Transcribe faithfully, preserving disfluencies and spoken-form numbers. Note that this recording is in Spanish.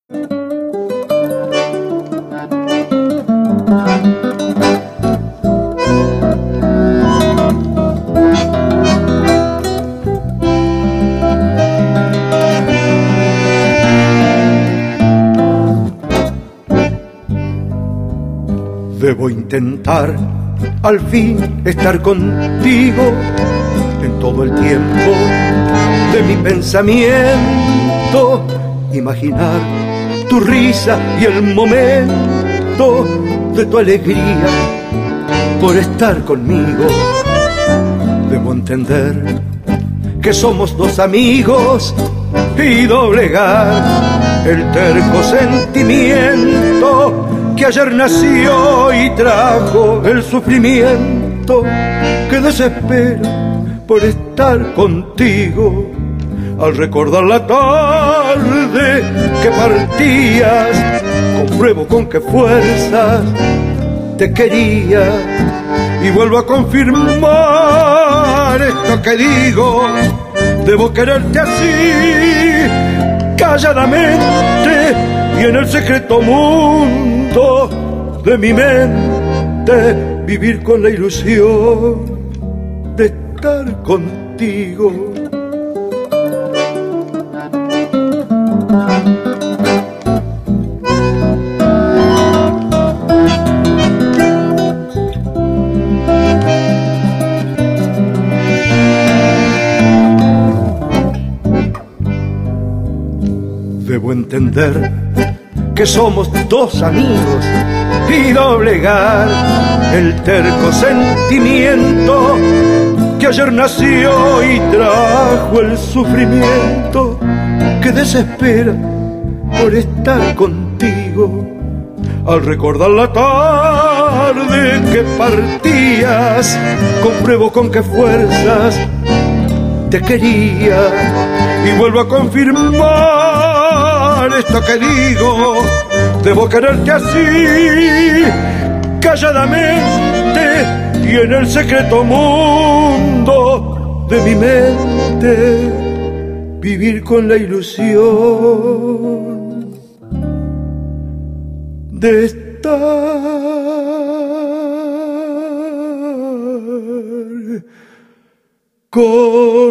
Debo intentar al fin estar contigo en todo el tiempo de mi pensamiento, imaginar tu risa y el momento de tu alegría por estar conmigo. Debo entender que somos dos amigos y doblegar el terco sentimiento que ayer nació y trajo el sufrimiento que desespera por estar contigo. Al recordar la tarde que partías, compruebo con qué fuerzas te quería y vuelvo a confirmar esto que digo. Debo quererte así, calladamente y en el secreto mundo de mi mente, vivir con la ilusión de estar contigo. Debo entender que somos dos amigos y doblegar el terco sentimiento que ayer nació y trajo el sufrimiento que desespera por estar contigo. Al recordar la tarde que partías, compruebo con qué fuerzas te quería y vuelvo a confirmar esto que digo. Debo quererte así, calladamente y en el secreto mundo de mi mente, vivir con la ilusión de estar con